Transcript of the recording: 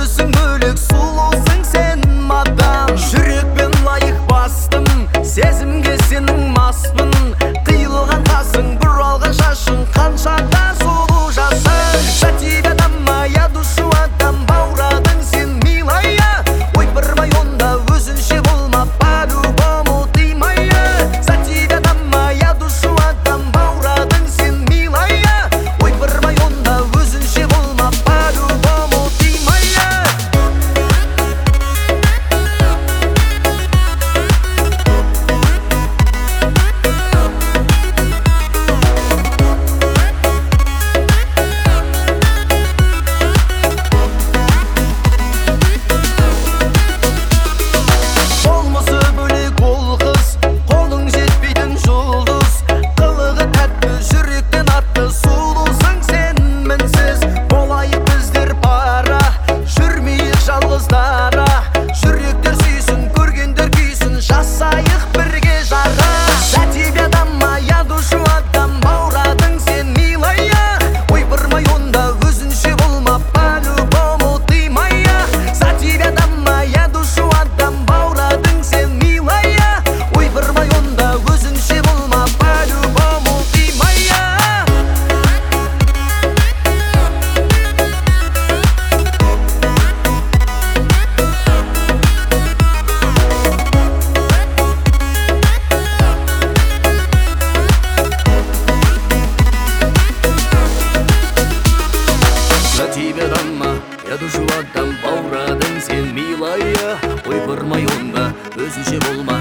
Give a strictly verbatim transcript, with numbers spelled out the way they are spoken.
өзің бөлек сұлусың сен мадам. Жүрекпен лайық бастым, сезімге сенің маспын. Қиылған қасың, бұралған шашың, қаншада сұлу жасың. За тебя дам, моя душу отдам, бауырадың сен милая. Ойпырмай онда өзінше болма, по-любому ты моя. За тебя дам, моя душу отдам, бауырадың сен милая. Ойпырмай онда өзінше болма, по-любому ты моя. Болмысы бөлек ол қыз, қолың жетпейтін жұлдыз. Қылығы тәтті, жүректен атты, сұлусың сен мінсіз. Болайық біздер пара, жүрмейік жалғыз дара. Жүректер сүйсін, көргендер күйсін, жасайық бірге жара. За тебя дам, моя душу отдам, бауырадың сен милая. Ойпырмай онда өзінше болма, по-любому ты моя. За тебя дам, моя душу отдам, бауырадың сен милая. Ойпырмай онда өзінше болма, по-любому ты моя. За тебя дам, я душу отдам, бауырадың сен милая. Ойпырмай онда өзінше болма,